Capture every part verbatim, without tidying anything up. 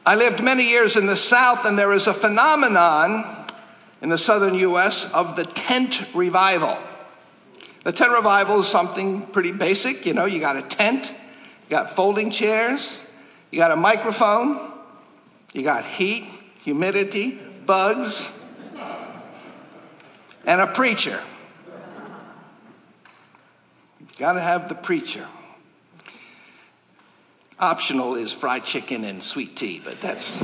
I lived many years in the South, and there is a phenomenon in the southern U S of the tent revival. The tent revival is something pretty basic. You know, you got a tent, you got folding chairs, you got a microphone, you got heat, humidity, bugs, and a preacher. You got to have the preacher. Optional is fried chicken and sweet tea, but that's...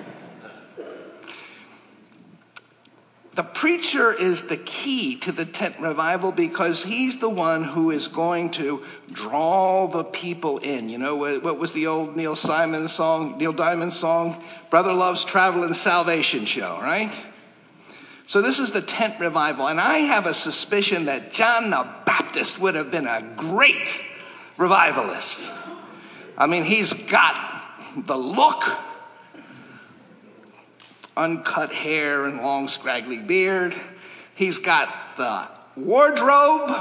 The preacher is the key to the tent revival because he's the one who is going to draw the people in. You know, what was the old Neil Simon song, Neil Diamond song? Brother Love's Traveling Salvation Show, right? So this is the tent revival. And I have a suspicion that John the Baptist would have been a great revivalist. I mean, he's got the look, uncut hair and long scraggly beard. He's got the wardrobe,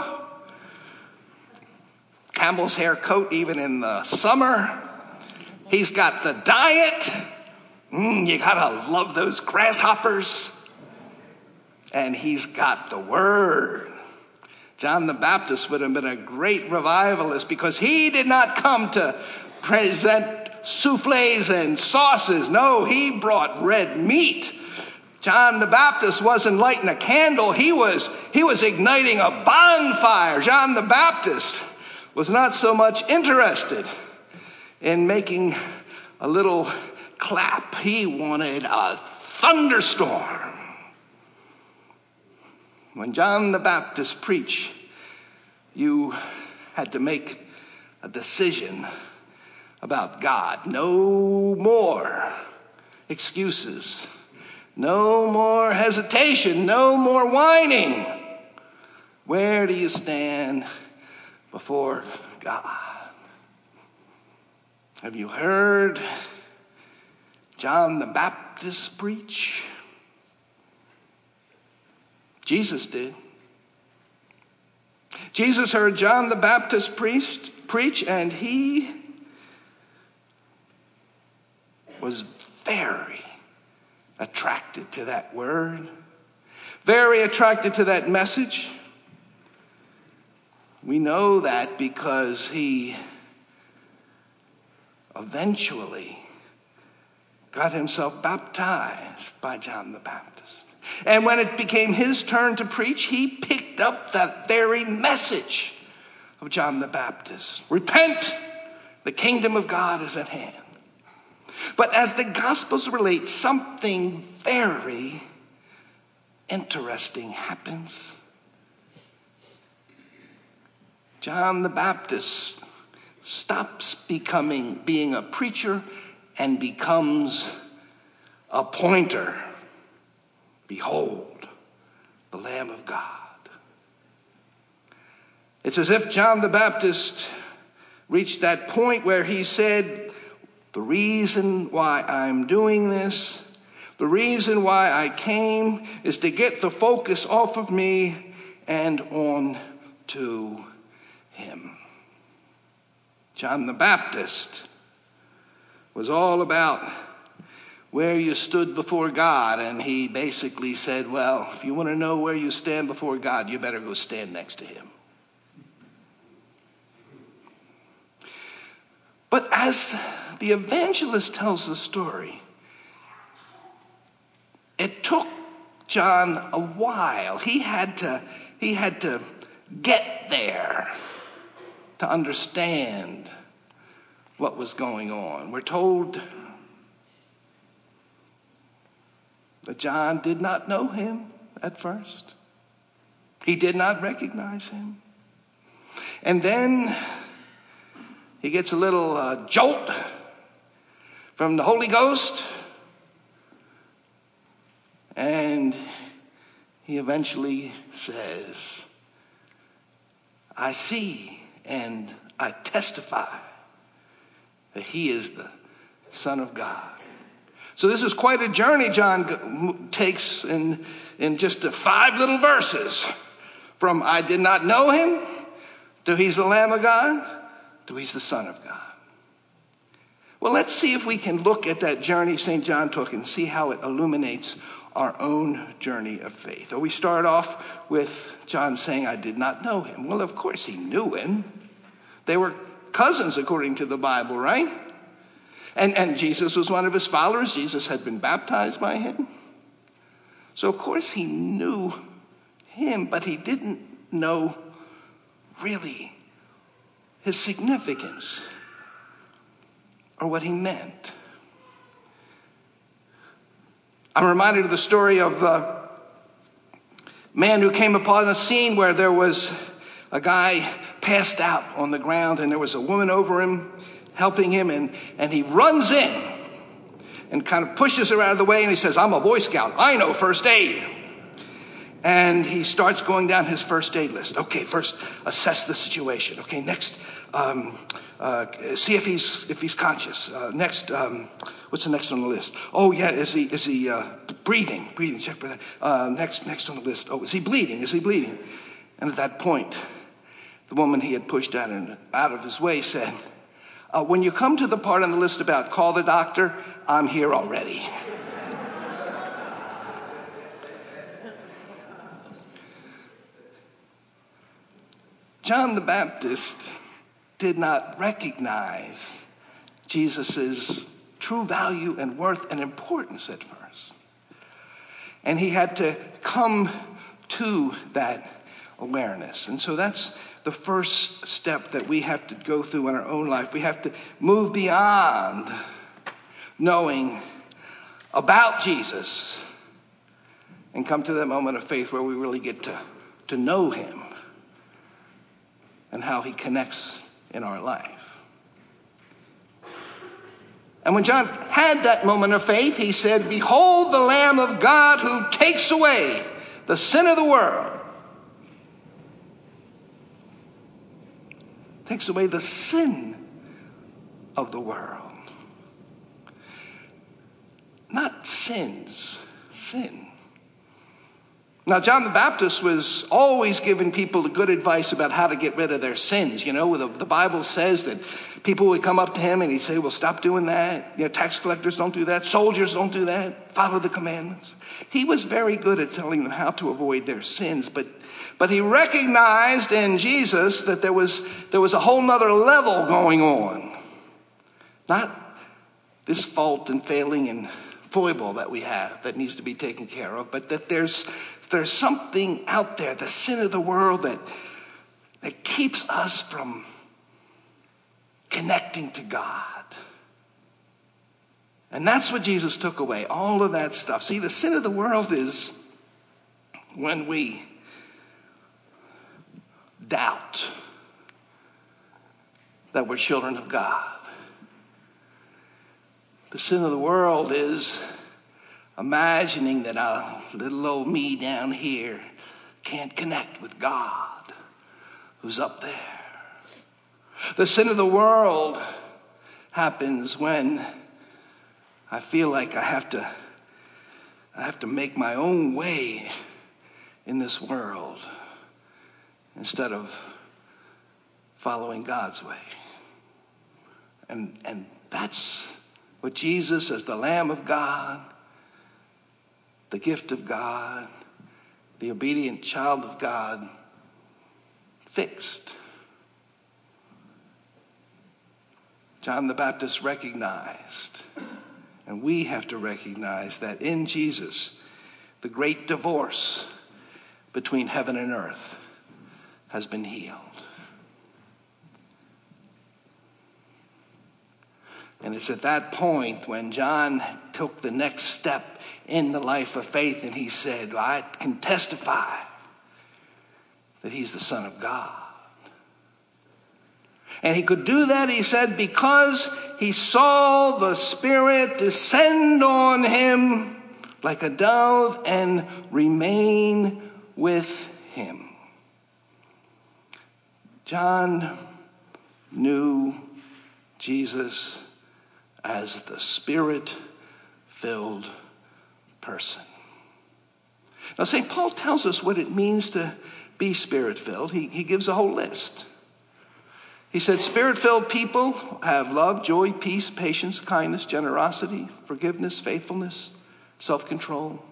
camel's hair coat even in the summer. He's got the diet. Mm, you gotta love those grasshoppers. And he's got the word. John the Baptist would have been a great revivalist because he did not come to present souffles and sauces. No, he brought red meat. John the Baptist wasn't lighting a candle. He was, he was igniting a bonfire. John the Baptist was not so much interested in making a little clap. He wanted a thunderstorm. When John the Baptist preached, you had to make a decision about God. No more excuses. No more hesitation. No more whining. Where do you stand before God? Have you heard John the Baptist preach? Jesus did. Jesus heard John the Baptist priest preach, and he was very attracted to that word, very attracted to that message. We know that because he eventually got himself baptized by John the Baptist. And when it became his turn to preach, he picked up that very message of John the Baptist. Repent, the kingdom of God is at hand. But as the Gospels relate, something very interesting happens. John the Baptist stops becoming being a preacher and becomes a pointer. Behold, the Lamb of God. It's as if John the Baptist reached that point where he said, the reason why I'm doing this, the reason why I came is to get the focus off of me and on to him. John the Baptist was all about where you stood before God, and he basically said, well, if you want to know where you stand before God, you better go stand next to him. But as the evangelist tells the story, it took John a while. He had to, he had to get there to understand what was going on. We're told that John did not know him at first. He did not recognize him. And then he gets a little uh, jolt from the Holy Ghost. And he eventually says, I see and I testify that he is the Son of God. So this is quite a journey John takes in, in just the five little verses. From I did not know him, to he's the Lamb of God, to he's the Son of God. Well, let's see if we can look at that journey Saint John took and see how it illuminates our own journey of faith. Or we start off with John saying, I did not know him. Well, of course he knew him. They were cousins according to the Bible, right? And, and Jesus was one of his followers. Jesus had been baptized by him. So, of course, he knew him, but he didn't know really his significance or what he meant. I'm reminded of the story of a man who came upon a scene where there was a guy passed out on the ground and there was a woman over him helping him, and, and he runs in and kind of pushes her out of the way, and he says, I'm a Boy Scout. I know first aid. And he starts going down his first aid list. Okay, first assess the situation. Okay, next, um, uh, see if he's if he's conscious. Uh, next, um, what's the next on the list? Oh yeah, is he is he uh, breathing? Breathing. Check for that. Uh, next next on the list. Oh, is he bleeding? Is he bleeding? And at that point, the woman he had pushed out and out of his way said, uh, "When you come to the part on the list about call the doctor, I'm here already." John the Baptist did not recognize Jesus' true value and worth and importance at first. And he had to come to that awareness. And so that's the first step that we have to go through in our own life. We have to move beyond knowing about Jesus and come to that moment of faith where we really get to, to know him and how he connects in our life. And when John had that moment of faith, he said, "Behold the Lamb of God who takes away the sin of the world." Takes away the sin of the world. Not sins, sin. Now, John the Baptist was always giving people good advice about how to get rid of their sins. You know, the, the Bible says that people would come up to him and he'd say, well, stop doing that. You know, tax collectors don't do that. Soldiers don't do that. Follow the commandments. He was very good at telling them how to avoid their sins. But but he recognized in Jesus that there was, there was a whole nother level going on. Not this fault and failing and foible that we have that needs to be taken care of, but that there's there's something out there, the sin of the world that that keeps us from connecting to God. And that's what Jesus took away, all of that stuff. See, the sin of the world is when we doubt that we're children of God. The sin of the world is imagining that our little old me down here can't connect with God who's up there. The sin of the world happens when I feel like I have to I have to make my own way in this world instead of following God's way. And and that's what Jesus, as the Lamb of God, the gift of God, the obedient child of God, fixed. John the Baptist recognized, and we have to recognize, that in Jesus, the great divorce between heaven and earth has been healed. And it's at that point when John took the next step in the life of faith and he said, I can testify that he's the Son of God. And he could do that, he said, because he saw the Spirit descend on him like a dove and remain with him. John knew Jesus as the Spirit-filled person. Now, Saint Paul tells us what it means to be Spirit-filled. He, he gives a whole list. He said, Spirit-filled people have love, joy, peace, patience, kindness, generosity, forgiveness, faithfulness, self-control.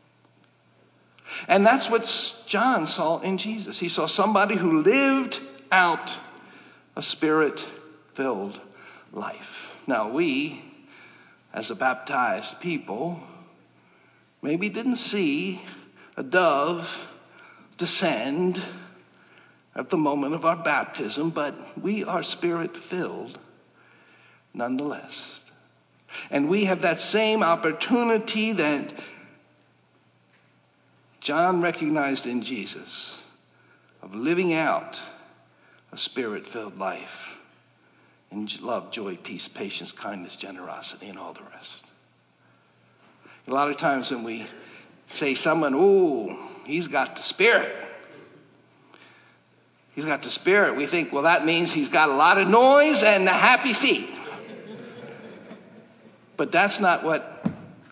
And that's what John saw in Jesus. He saw somebody who lived out a Spirit-filled life. Now we, as a baptized people, maybe didn't see a dove descend at the moment of our baptism, but we are Spirit-filled nonetheless. And we have that same opportunity that John recognized in Jesus of living out a Spirit-filled life in love, joy, peace, patience, kindness, generosity, and all the rest. A lot of times when we say someone, oh, he's got the Spirit. He's got the Spirit. We think, well, that means he's got a lot of noise and happy feet. But that's not what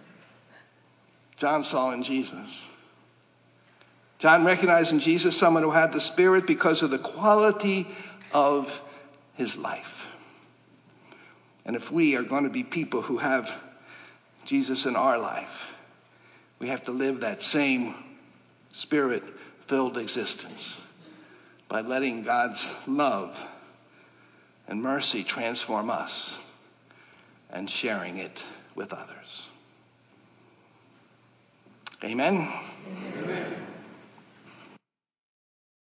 John saw in Jesus. John recognized in Jesus someone who had the Spirit because of the quality of his life. And if we are going to be people who have Jesus in our life, we have to live that same Spirit-filled existence by letting God's love and mercy transform us and sharing it with others. Amen? Amen.